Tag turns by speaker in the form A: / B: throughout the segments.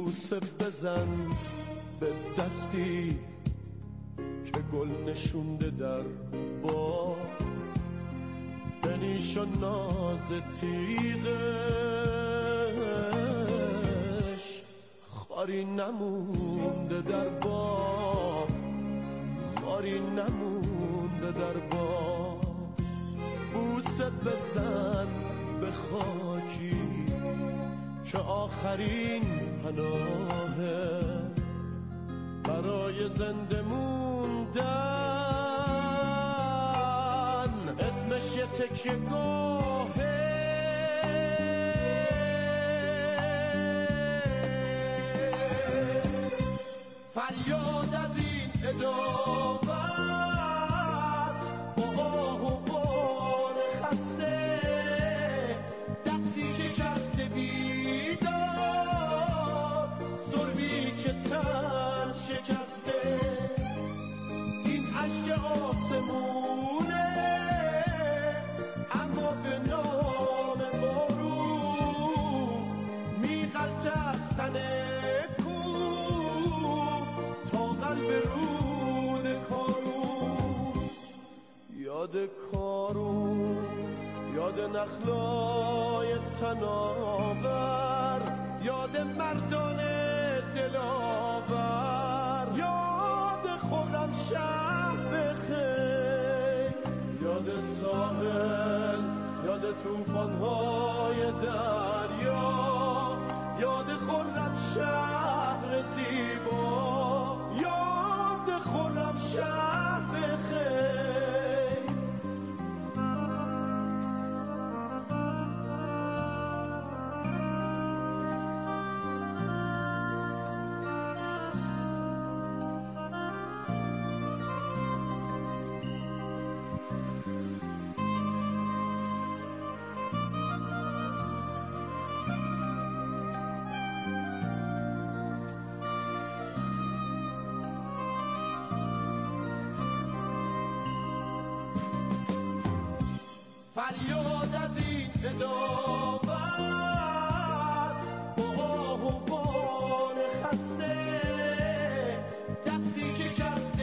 A: بوسه بزن به دستی که گل نشونده در با بنیش و ناز تیغش خاری نمونده در با، خاری نمونده در با. بوسه بزن به خاکی که آخرین پناهه برای زنده موندن، اسمش یه تکیه گاهه. فریاد از این ادامت با آه و بار خسته، دستی که کرده بیداد، ظلمی که تن شکسته. این عشق آسمونه اما به نام بارون میغلطه از تن قلب رود کارون. یاد کارون، یاد نخلای تناور، یاد مردان دلاور، یاد خرم شب خیر، یاد ساحل، یاد توفان‌های دریا، یاد خرم شهر زیبا، یاد خرم شهر خیر. فریاد از این ادامت با آه و بان خسته، دستی که کرده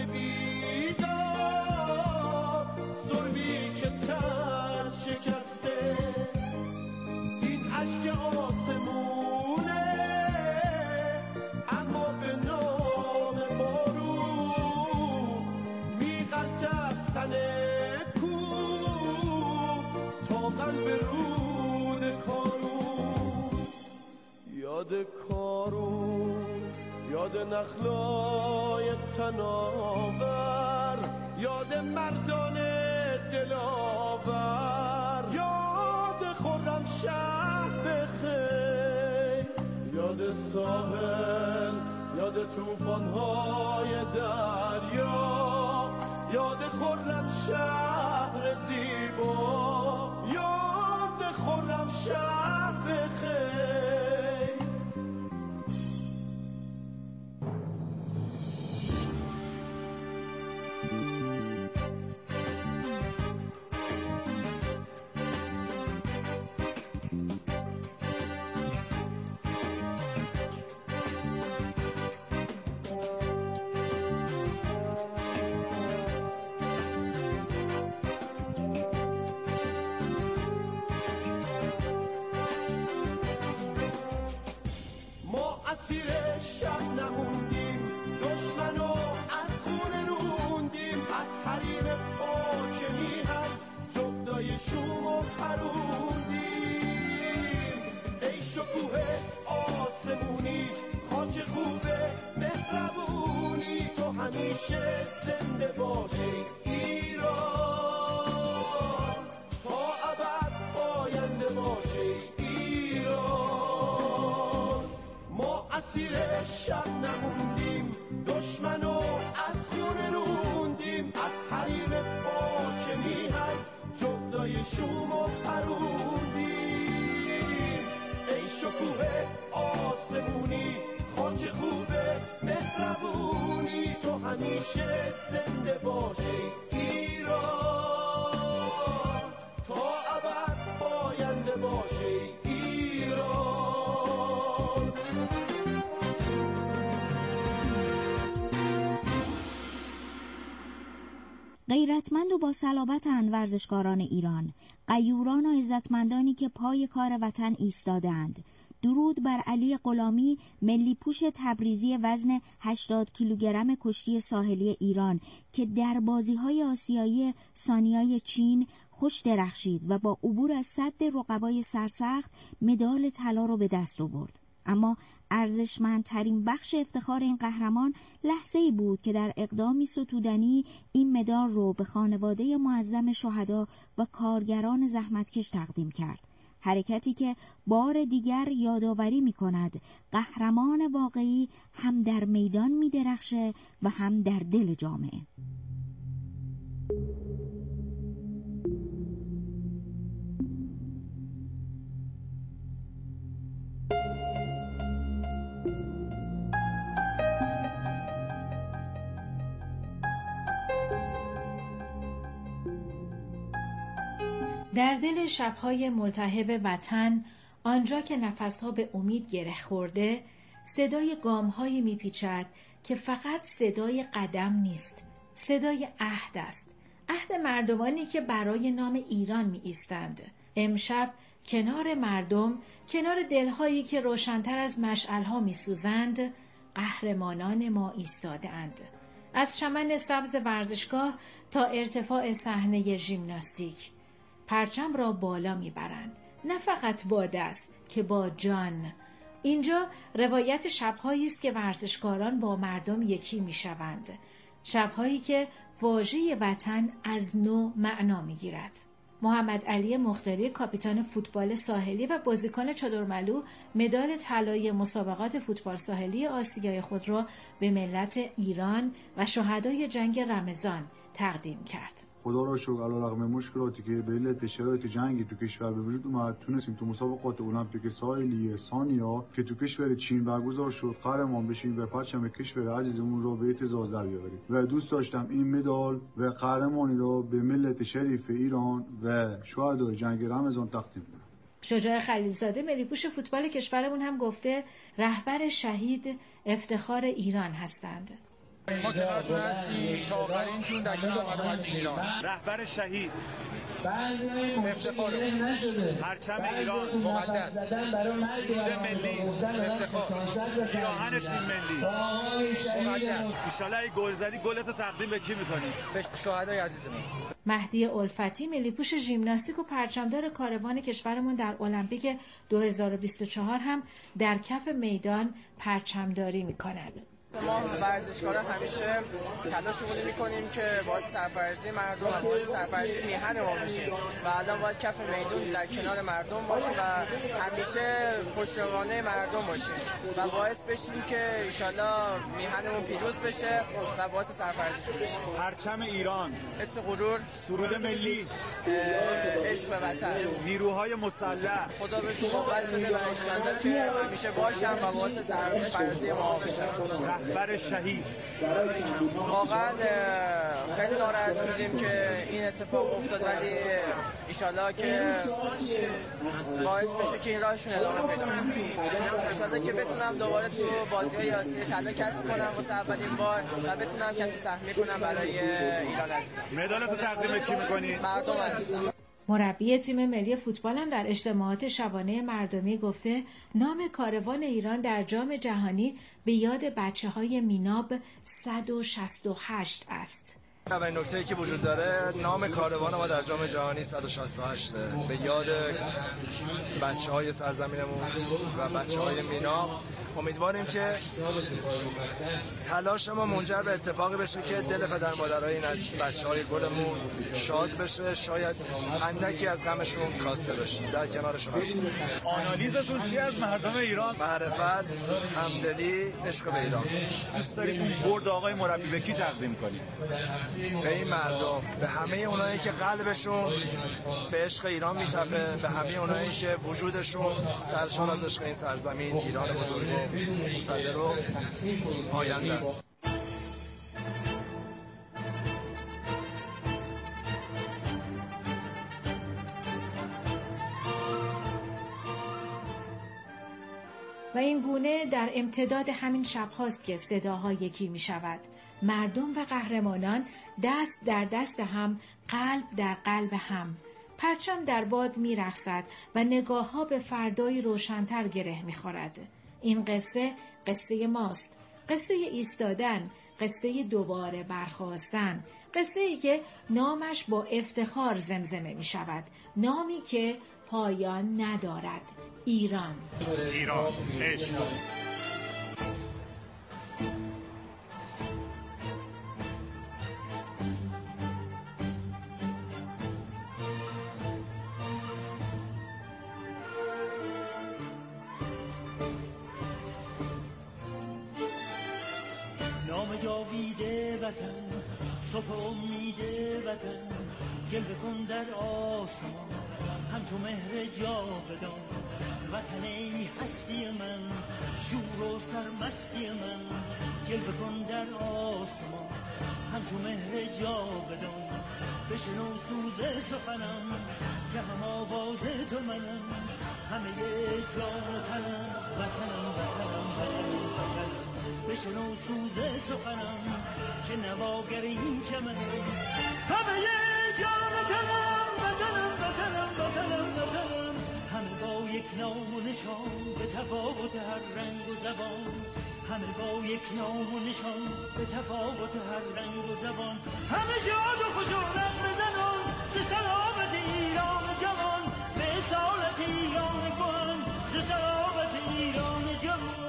A: بیداد، ظلمی که تن شکسته. این عشق آسمونه اما به نام بارون میغلطه از تن قلب رود کارون. یاد کارون، یاد نخلای تناور، یاد مردان دلاور، یاد خرم شب خیر، یاد ساحل، یاد توفان‌های دریا، یاد خرم شهر زیبا، یاد خرم شهر خیر. اسیر شب نموندیم، دشمنو از خون روندیم، از حریم پاک میهن جغدای شوم و پروندیم. ای شکوه آسمونی، خاک خوبه مهربونی، تو همیشه زنده باشی ایران، تا ابد پاینده باشی ایران. ما اسیر شب نموندیم، دشمنو از خون روندیم، از حریم پاک میهن جغدای شوم و پروندیم. ای شکوه آسمونی، خاک خوبه مهربونی، تو همیشه زنده باشی ایران، تا ابد پاینده باشی ایران.
B: غیرتمند و با صلابت‌اند ورزشکاران ایران، غیوران و عزتمندانی که پای کار وطن ایستادند. درود بر علی غلامی، ملی پوش تبریزی وزن 80 کیلوگرم کشتی ساحلی ایران که در بازی‌های آسیایی سانیای چین خوش درخشید و با عبور از سد رقبای سرسخت مدال طلا رو به دست آورد. اما ارزشمندترین بخش افتخار این قهرمان لحظه‌ای بود که در اقدامی ستودنی این مدال رو به خانواده معظم شهدا و کارگران زحمتکش تقدیم کرد. حرکتی که بار دیگر یادآوری می‌کند قهرمان واقعی هم در میدان می‌درخشه و هم در دل جامعه.
C: در دل شب‌های ملتهب وطن، آنجا که نفس‌ها به امید گره خورده، صدای گام‌هایی می‌پیچد که فقط صدای قدم نیست، صدای عهد است. عهد مردمانی که برای نام ایران می‌ایستند. امشب کنار مردم، کنار دل‌هایی که روشن‌تر از مشعل‌ها می‌سوزند، قهرمانان ما ایستاده‌اند. از چمن سبز ورزشگاه تا ارتفاع صحنه ژیمناستیک، پرچم را بالا میبرند، نه فقط با دست که با جان. اینجا روایت شب‌هایی است که ورزشکاران با مردم یکی میشوند، شب‌هایی که واژه وطن از نو معنا میگیرد. محمد علی مختاری، کاپیتان فوتبال ساحلی و بازیکن چادرملو، مدال طلایی مسابقات فوتبال ساحلی آسیای خود را به ملت ایران و شهدای جنگ رمضان تقدیم کرد.
D: خدا را شکر علیرغم مشکلاتی که به علت شرایط جنگی تو کشور به وجود اومد، تونستیم تو مسابقات المپیک ساحلی سانیا که تو کشور چین برگزار شد قهرمان بشیم و پرچم کشور عزیزمون را به اعتزاز در بیاوریم و دوست داشتم این مدال و قهرمانی را به ملت شریف ایران و شهدای جنگ رمضان تقدیم کنم.
C: شجاع خلیلزاده، ملی پوش فوتبال کشورمون، هم گفته رهبر شهید افتخار ایران هستند.
E: ما کنارتون هستیم تا آخرین جون در کنار مردم ایران. رهبر شهید، افتخار، پرچم ایران مقدس، سرود ملی، افتخار، پیراهن تیم ملی مقدس. انشالله ای گل زدی گلتو تقدیم به کی میکنی؟ به شهدای عزیزمون.
C: مهدی الفتی، ملی پوش ژیمناستیک و پرچمدار کاروان کشورمون در المپیک 2024 هم در کف میدان پرچمداری میکند.
F: ما ورزشکاران همیشه تلاشمون میکنیم که باعث سرفرازی مردم و باعث سرفرازی میهن ما بشیم و الان باید کف میدون در کنار مردم باشیم و همیشه پشتوانه مردم باشیم و باعث بشیم که انشالله میهنمون پیروز بشه و باعث سرفرازی بشیم.
E: پرچم ایران،
F: حس غرور،
E: سرود ملی،
F: عشق به وطن،
E: نیروهای مسلح،
F: خدا بهشون قوت بده و انشالله که همیشه باشن و باعث سرفرازی ما بشن.
E: رهبر شهید،
F: واقعا خیلی ناراحت شدیم که این اتفاق افتاد، ولی انشالله که باعث بشه که این راهشون ادامه پیدا کنه. انشالله که بتونم دوباره تو بازی‌های آسیایی طلا کسب کنم واسه اولین بار و بتونم کسب سهمیه کنم برای ایران عزیزم.
E: مدالتو تقدیم کی می‌کنی؟
F: مردم عزیزم.
C: مربی تیم ملی فوتبال هم در اجتماعات شبانه مردمی گفته نام کاروان ایران در جام جهانی به یاد بچه‌های میناب 168 است.
G: اولین نکته‌ای که وجود داره نام کاروان ما در جام جهانی 168 به یاد بچه‌های سرزمینمون و بچه‌های مینا. امیدواریم که تلاش ما منجر به اتفاقی بشه که دل پدر مادرای این بچه‌های گلمون شاد بشه، شاید اندکی از غمشون کاسته بشه. در کنارشون هستیم.
E: آنالیزتون چی از مردم ایران؟
G: معرفت، همدلی، عشق به ایران.
E: دوست دارید اون برد آقای مربی به کی تقدیم کنید؟
G: به این مردم، به همه اونایی که قلبشون به عشق ایران میتپه، به همه اونایی که وجودشون سرشار از عشق این سرزمین ایران بزرگ و مقتدر و آینده است.
C: و این گونه در امتداد همین شب هاست که صداها یکی می شود. مردم و قهرمانان دست در دست هم، قلب در قلب هم. پرچم در باد می‌رقصد و نگاه‌ها به فردای روشن‌تر گره می‌خورد. این قصه قصه ماست، قصه ایستادن، قصه دوباره برخاستن، قصه‌ای که نامش با افتخار زمزمه می‌شود، نامی که پایان ندارد. ایران.
E: ایران عشق.
A: نام جاویده وطن، صبح امید وطن، جلوه کن در آسمان همچو مهر جاودان. وطن ای هستی من، شور و سرمستی من، جلوه کن در آسمان همچو مهر جاودان. بشنو سوز سخنم که هم آواز تو منم، همه جان و تنم، وطنم وطنم وطنم وطنم. بشنو سوز سخنم که نواگر این چمنم، همه جان و تنم، وطنم وطنم وطنم وطنم. همه با یک نام و نشان به تفاوت هر رنگ و زبان، همه با یک نام و نشان به تفاوت هر رنگ و زبان. همه شاد و خشونت بزنان ز سلامت ایران جوان، به اصالت ایران کهن ز سلامت ایران جوان.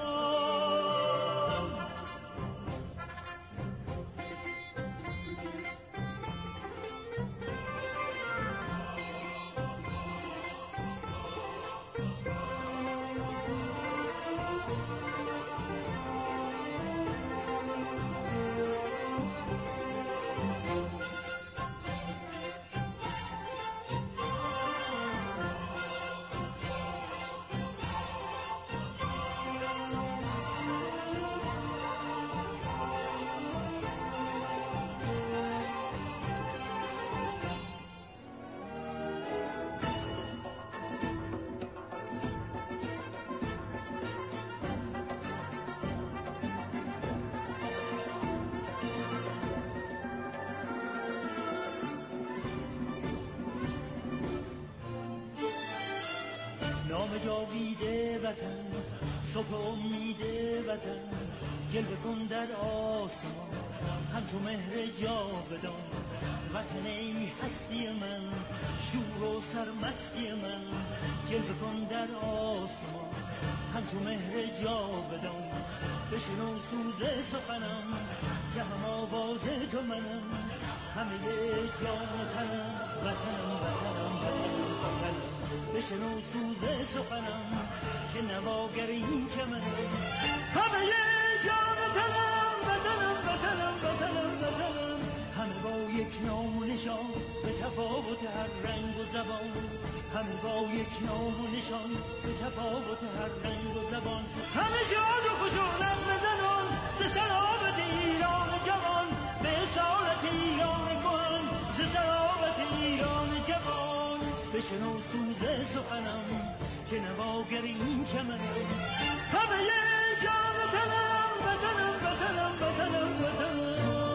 A: نام جاویده وطن، صبح امید وطن، جلوه کن در آسمان همچو مهر جاودان. وطن ای هستی من، شور و سرمستی من، جلوه کن در آسمان همچو مهر جاودان. بشنو سوز سخنم که هم آواز تو منم، همه جان و تنم، وطنم وطنم وطنم وطنم. بشنو سوز سخنم که نواگر این چمنم، همه جان و تنم، وطنم وطنم وطنم وطنم. همه با یک نام و نشان به تفاوت هر رنگ و زبان، همه با یک نام و نشان به تفاوت هر رنگ و زبان. همه شاد و خشونت بزنان ز سلامت ایران جوان، به اصالت ایران کهن ز سلامت ایران جوان. بشنو سوز سخنم که نواگر این چمنم، همه جان و تنم، وطنم وطنم وطنم وطنم.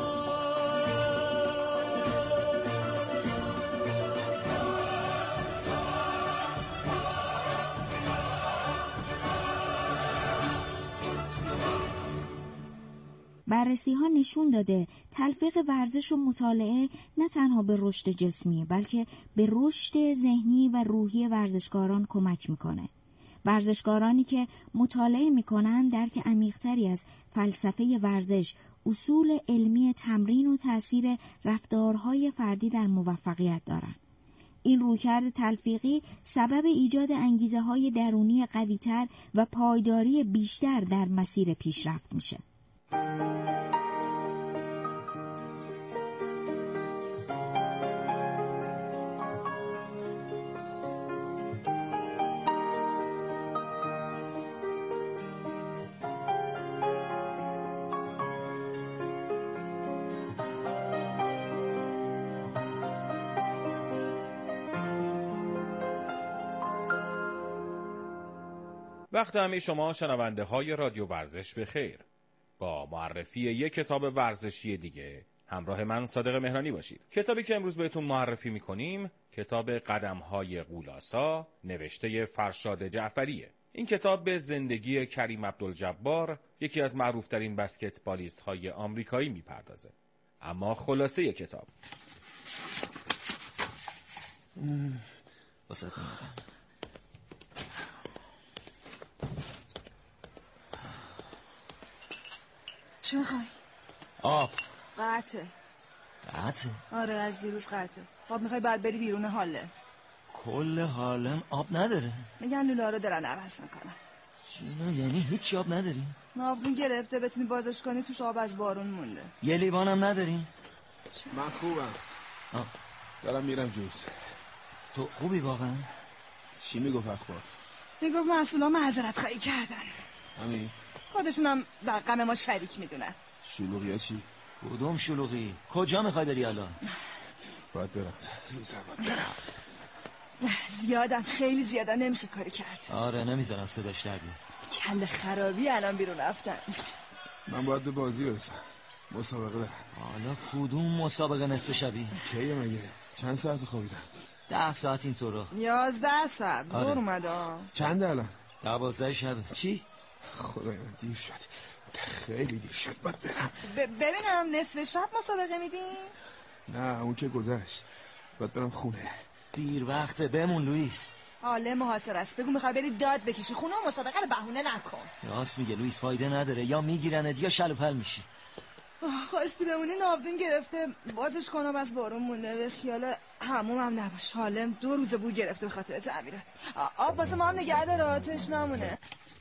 B: بررسی ها نشون داده تلفیق ورزش و مطالعه نه تنها به رشد جسمی بلکه به رشد ذهنی و روحی ورزشکاران کمک میکنه. ورزشکارانی که مطالعه میکنن درک عمیق‌تری از فلسفه ورزش، اصول علمی تمرین و تأثیر رفتارهای فردی در موفقیت دارن. این رویکرد تلفیقی سبب ایجاد انگیزه‌های درونی قوی‌تر و پایداری بیشتر در مسیر پیشرفت میشه.
H: وقت همه شما شنونده های رادیو ورزش بخیر. با معرفی یک کتاب ورزشی دیگه همراه من صادق مهرانی باشید. کتابی که امروز بهتون معرفی میکنیم کتاب قدم‌های غولاسا نوشته فرشاد جعفریه. این کتاب به زندگی کریم عبدالجبار، یکی از معروفترین بسکتبالیست‌های آمریکایی میپردازه. اما خلاصه کتاب
I: چه میخوای؟
J: آب.
I: قطعه.
J: قطعه؟
I: آره از دیروز قطعه. آب میخوای بعد بری بیرون هالم.
J: کل هالم آب نداره؟
I: میگن لولا رو دارن عوض میکنن.
J: چینا یعنی هیچ آب نداری؟
I: ناودون گرفته بتونی بازش کنی توش آب از بارون مونده.
J: یه لیوانم نداری؟
K: من خوبم. دارم میرم جوز.
J: تو خوبی واقعا؟
K: چی میگفت اخبار؟
I: میگفت مسئولا معذرت خواهی کردن.
K: همین؟
I: خودشونم در غم ما شریک میدونن.
K: شلوغی ها چی؟
J: کدوم شلوغی؟ کجا میخوای بری الان؟
K: باید برم. زودتر باید برم.
I: زیادم خیلی زیادم نمیشه کاری کرد.
J: آره نمیذارم صداش در بیاد.
I: کل خرابی الان بیرون رفتن.
K: من باید به بازی برسم. مسابقه ده.
J: حالا کدوم مسابقه نصف شبی؟
K: کیه مگه؟ چند ساعت خوابیدم؟
J: 10 ساعت این طورا.
I: 11 ساعت.
J: آره.
I: زور اومده.
K: چنده الان؟
J: 12 شبه. چی؟
K: خدای من دیر شد. خیلی دیر شد باید برم.
I: ببینم نصف شب مسابقه میدین؟
K: نه اون که گذشت. باید برم خونه.
J: دیر وقته بمون لوئیس.
I: حاله محاصره است. بگو میخوای بری داد بکشی خونه و مسابقه رو بهونه نکن.
J: راست میگه لوئیس، فایده نداره، یا میگیرنت یا شل و پل میشی.
I: خواستی بمونی ناودون گرفته بازش کنم از بارون مونده. به خیال همومم نباش. حالم 2 روز بو گرفته به خاطر تعمیرات. آب واسه ما هم نگه داره آتش نمونه.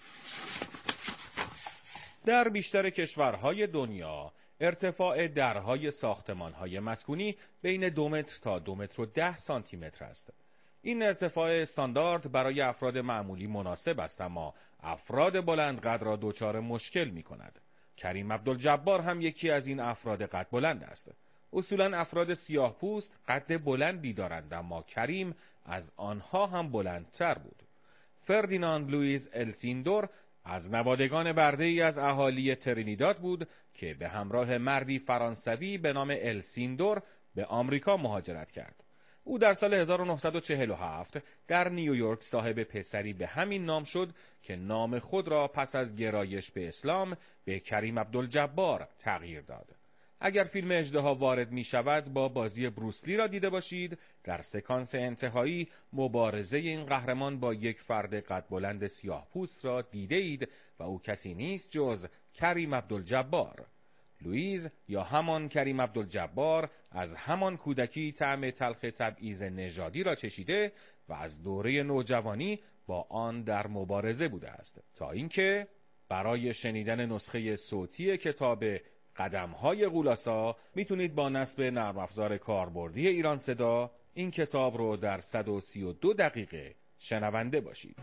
H: در بیشتر کشورهای دنیا ارتفاع درهای ساختمانهای مسکونی بین 2 متر تا 2 متر و 10 سانتی متر است. این ارتفاع استاندارد برای افراد معمولی مناسب است، اما افراد بلندقد را دچار مشکل می کند. کریم عبدالجبار هم یکی از این افراد قد بلند است. اصولاً افراد سیاه پوست قد بلندی دارند، اما کریم از آنها هم بلندتر بود. فردیناند لوئیز السیندور از نوادگان برده‌ای از اهالی ترینیداد بود که به همراه مردی فرانسوی به نام السیندور به آمریکا مهاجرت کرد. او در سال 1947 در نیویورک صاحب پسری به همین نام شد که نام خود را پس از گرایش به اسلام به کریم عبدالجبار تغییر داد. اگر فیلم اژدها وارد می شود با بازی بروسلی را دیده باشید، در سکانس انتهایی مبارزه این قهرمان با یک فرد قد بلند سیاه پوست را دیده اید و او کسی نیست جز کریم عبدالجبار. لوئیز یا همان کریم عبدالجبار از همان کودکی طعم تلخ تبعیض نژادی را چشیده و از دوره نوجوانی با آن در مبارزه بوده است، تا اینکه برای شنیدن نسخه صوتی کتاب قدم‌های غولاسا میتونید با نصب نرم افزار کاربردی ایران صدا این کتاب رو در 132 دقیقه شنونده باشید.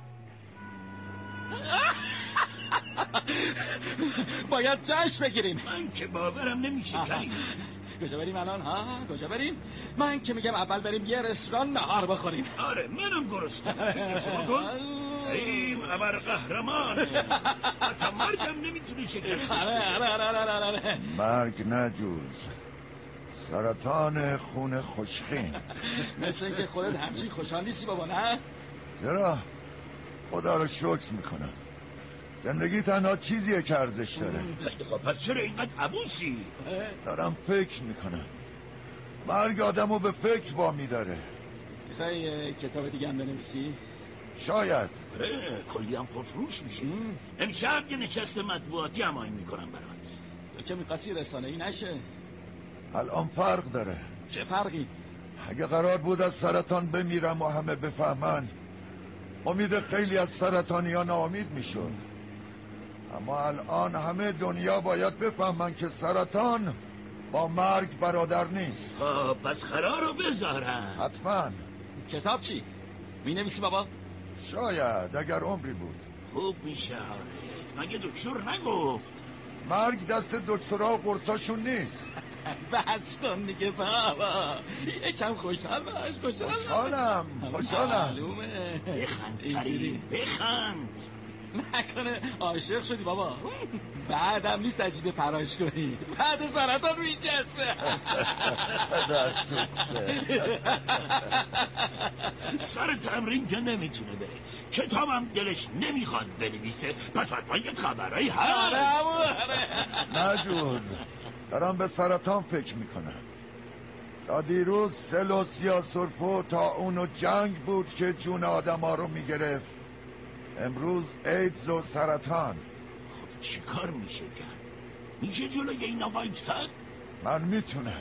J: باید جشن بگیریم.
L: من که باورم نمیشه کریم.
J: کجا بریم الان ها؟ کجا بریم؟ من که میگم اول بریم یه رستوران نهار بخوریم.
L: آره منم گرسنه‌ام. شما کن کریم ابر قهرمان. حتی مرگم نمیتونه شکست.
J: آره.
M: مرگ نجوز، سرطان خون خوشخیم.
J: مثل اینکه خودت همچین خوشحال نیستی بابا، نه؟
M: چرا؟ خدا رو شکر میکنم. زندگی تنها چیزیه که ارزش داره.
L: خیلی خب پس چرا اینقدر عبوسی؟
M: دارم فکر میکنم. مرگ آدمو به فکر وامی داره.
J: میخوای کتاب دیگه هم بنویسی؟
M: شاید.
L: آره کلی هم پرفروش میشه. امشب یه نشست مطبوعاتی هماهنگ میکنم برات.
J: تو که میخواستی رسانه‌ای نشه.
M: الان فرق داره.
J: چه فرقی؟
M: اگه قرار بود از سرطان بمیرم و همه بفهمن، امید خیلی از سرطانیان ناامید میشد. اما الان همه دنیا باید بفهمن که سرطان با مرگ برادر نیست.
L: خب پس قرار رو بذارن.
M: حتما.
J: کتاب چی؟ می نویسی بابا؟
M: شاید اگر عمری بود.
L: خوب میشه حالت. مگه دکتر نگفت
M: مرگ دست دکترها و قرصاشون نیست.
J: بس کن دیگه بابا، یکم خوشحال باش.
M: خوشحالم.
J: معلومه.
L: بخند کریم بخند.
J: نکنه عاشق شدی بابا؟ بعدم نیست تجدید پراش کنی، بعد سرطان میچسبه.
L: سر تمرین که نمیتونه بره، کتابم دلش نمیخواد بنویسه، پس حتما یه خبرایی هست.
M: نجوز دارم به سرطان فکر میکنم. تا دیروز سلوسیا سرفو تا اون و جنگ بود که جون آدم ها رو میگرفت. امروز ایدز و سرطان.
L: خب چی کار میشه کرد؟ میشه جلوی اینا وایساد؟
M: من میتونم.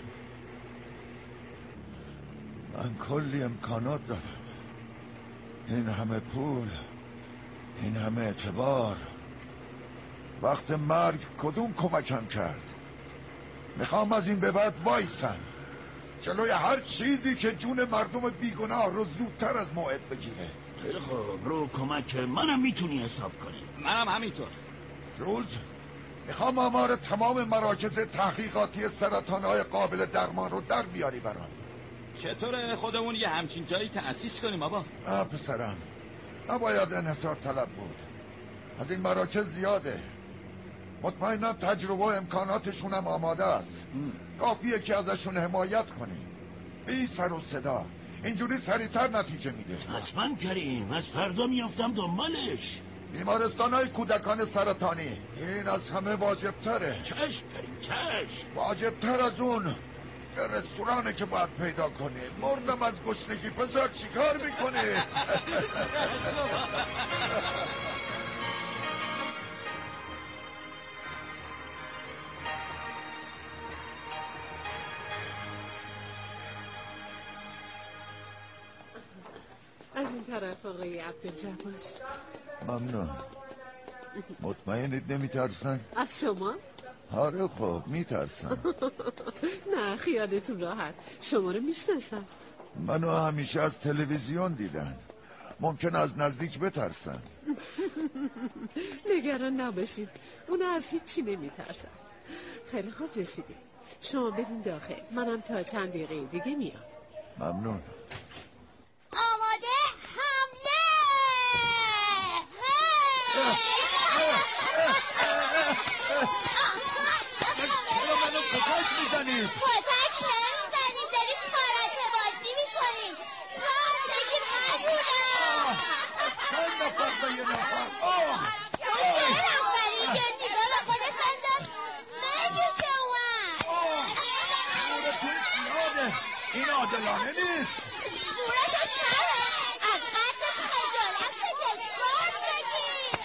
M: من کلی امکانات دارم، این همه پول، این همه اعتبار. وقت مرگ کدوم کمکم کرد؟ میخوام از این به بعد وایسم جلوی هر چیزی که جون مردم بیگناه رو زودتر از موعد بگیره.
L: خیلی خوب، رو کمک منم میتونی حساب کنی.
J: منم همینطور.
M: جوز میخوام آمار تمام مراکز تحقیقاتی سرطانهای قابل درمان رو در بیاری برام.
J: چطور خودمون یه همچین جایی تأسیس کنیم بابا؟
M: نه پسرم، نباید انحصار طلب بود. از این مراکز زیاده، مطمئنم تجربه و امکاناتشون هم آماده است. کافیه که ازشون حمایت کنیم، بی سر و صدا. اینجوری سریعتر نتیجه میده.
L: حتما کریم، از فردا میافتم دنبالش.
M: بیمارستان‌های کودکان سرطانی، این از همه واجبتره.
L: چشم کریم، چشم.
M: واجبتر از اون یه رستورانه که باید پیدا کنی. مردم از گشنگی پسر، چیکار میکنی؟
N: از این طرف آقای عبدالجبار.
M: ممنون. مطمئنید نمیترسن؟
N: از شما؟
M: آره خب میترسن.
N: نه خیالتون راحت، شما رو میشناسم.
M: منو همیشه از تلویزیون دیدن، ممکن از نزدیک بترسن.
N: نگران نباشید، اونا از هیچی نمیترسن. خیلی خوب رسیدیم، شما برین داخل، منم تا چند دقیقه دیگه میام.
M: ممنون.
O: آماده حمله!
M: منو کتک میزنید؟
O: کتک نمیزنیم، داریم کاراته بازی میکنیم. کار بگیر مدونم.
M: چند نفر به یه نفر؟
O: تو یه نفری یه نگاه به خودت بنداز. بگیر که اومد.
M: صورتون زیاده، این عادلانه نیست.
O: صورتو چره؟ از قدت خجالت بکش، کار بگیر.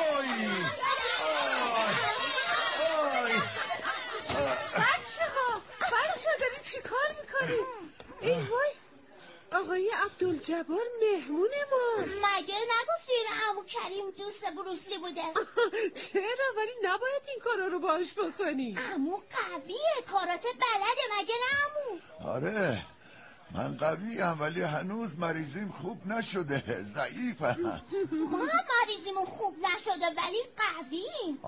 N: بچه ها داری چی کار میکنی؟ ای وای، آقای عبدالجبار مهمون ماست.
O: مگه نگفتی این عمو کریم دوست بروسلی بوده؟
N: چرا؟ ولی نباید این کارا رو باهاش بکنی.
O: عمو قویه، کاراته بلده، مگه نه عمو؟
M: آره من قویم، ولی هنوز مریضیم خوب نشده، ضعیفم.
O: ما هم مریضیمون خوب نشده ولی قویم.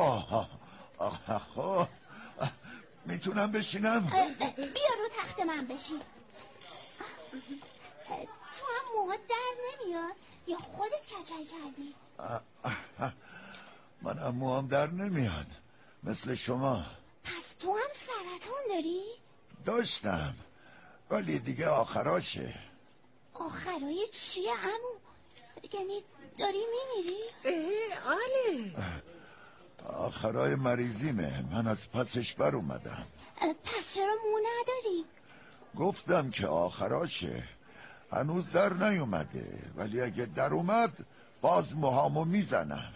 M: خب میتونم بشینم؟
O: بیا رو تخت من بشین. تو هم موهات در نمیاد یا خودت کچل کردی؟
M: من هم موهام در نمیاد مثل شما.
O: پس تو هم سرطان داری؟
M: داشتم ولی دیگه آخراشه.
O: آخرای چیه عمو؟ یعنی داری میمیری؟
N: آله
M: آخرای مریضیمه، من از پسش بر اومدم.
O: پس چرا مو نداری؟
M: گفتم که آخراشه، هنوز در نیومده، ولی اگه در اومد باز موهامو میزنم.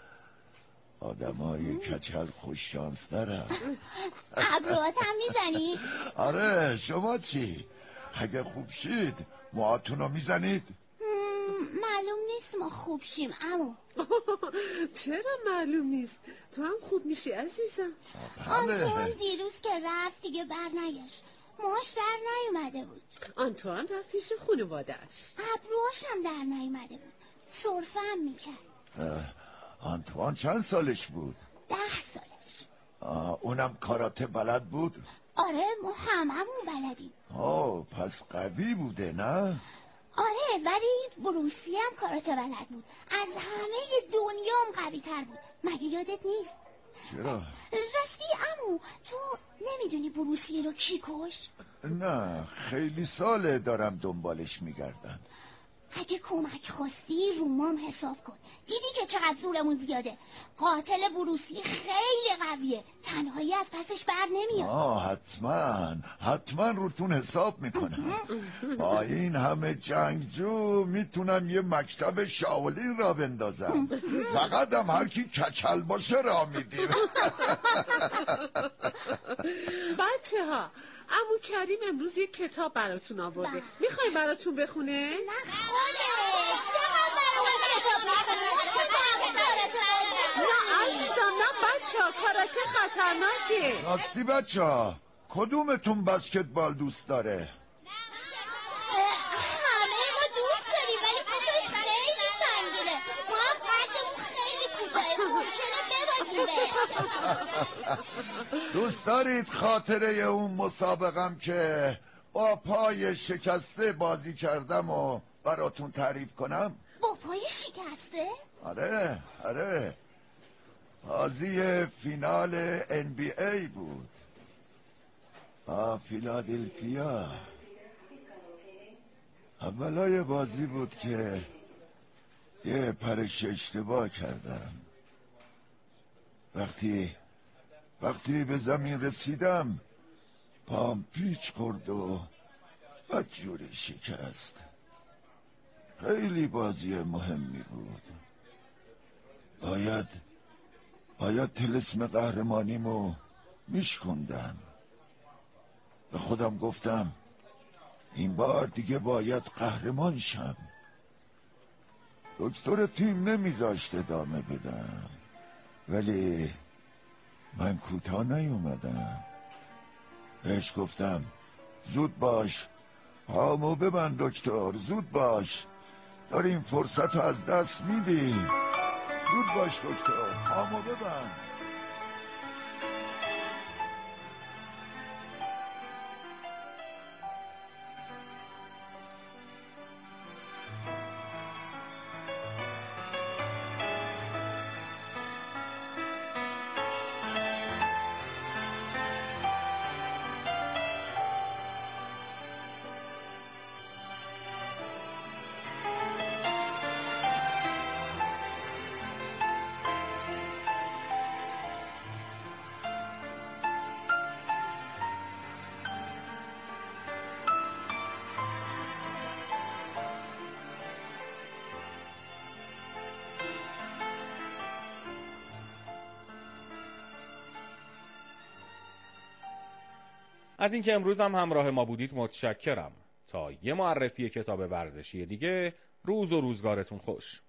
M: آدمای کچل خوش شانس دارم.
O: ابروات هم میزنی؟
M: آره شما چی؟ اگه خوب شید موهاتونو میزنید؟
O: معلوم نیست ما خوب شیم عمو.
N: چرا معلوم نیست؟ تو هم خوب میشی عزیزم.
O: آنتوان دیروز که رفت دیگه بر نگشت، موهاش در نیومده بود.
N: آنتوان رفت پیش خانواده‌اش،
O: ابروهاش هم در نیومده بود، سرفه هم میکرد.
M: آنتوان چند سالش بود؟
O: 10 سالش.
M: اونم کاراته بلد بود؟
O: آره ما هممون بلدیم.
M: پس قوی بوده نه؟
O: آره ولی بروسی هم کاراته بلد بود، از همه دنیام قوی تر بود. مگه یادت نیست؟
M: چرا؟
O: راستی عمو تو نمیدونی بروسی رو کی کشت؟
M: نه خیلی ساله دارم دنبالش میگردم.
O: اگه کمک خواستی رو مام حساب کن. دیدی که چقدر زورمون زیاده. قاتل بروسلی خیلی قویه، تنهایی از پسش بر نمیاد.
M: حتما روتون حساب میکنم. با این همه جنگجو میتونم یه مکتب شاولین را بندازم. فقط هم هر کی کچل باشه را میدیم.
N: بچه ها عمو کریم امروز یک کتاب براتون آورده، میخوای براتون بخونه؟
O: نه خوده چقدر براتون کتاب
N: نه عزیزم نه بچه ها، کاراته خطرناکه.
M: راستی بچه ها کدومتون بسکتبال دوست داره؟
O: همه ما دوست داریم ولی توپش خیلی سنگینه، ما هم قدمون خیلی کوتاه، ممکنه ببازیم.
M: دوست دارید خاطره اون مسابقم که با پای شکسته بازی کردم و براتون تعریف کنم؟
O: با پای شکسته؟
M: آره بازی فینال NBA بود با فیلادلفیا. اولای بازی بود که یه پرش اشتباه کردم. وقتی به زمین رسیدم پام پیچ خورد و بدجوری شکست. خیلی بازی مهمی بود. باید طلسم قهرمانیمو میشکندم. به خودم گفتم این بار دیگه باید قهرمان شم. دکتر تیم نمیذاشت ادامه بدم ولی من کوتاه نیومدم. بهش گفتم زود باش، پامو ببند دکتر، زود باش، داریم فرصت رو از دست میدیم. زود باش دکتر، پامو ببند.
H: از اینکه امروز هم همراه ما بودید متشکرم. تا یه معرفی کتاب ورزشی دیگه، روز و روزگارتون خوش.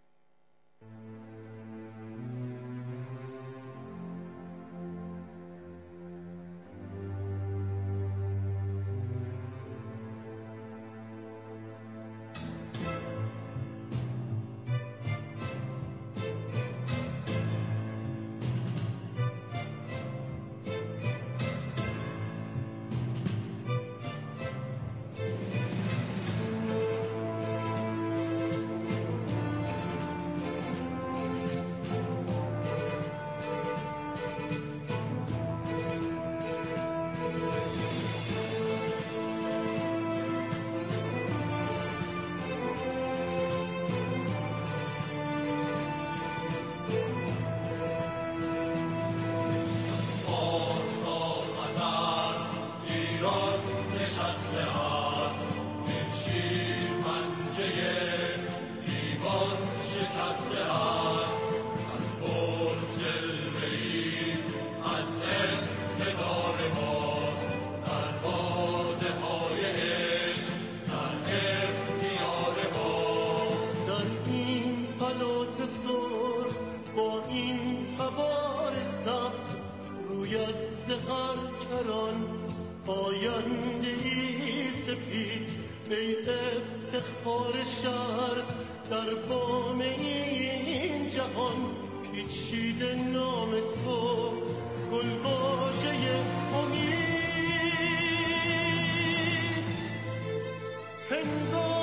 P: هنگام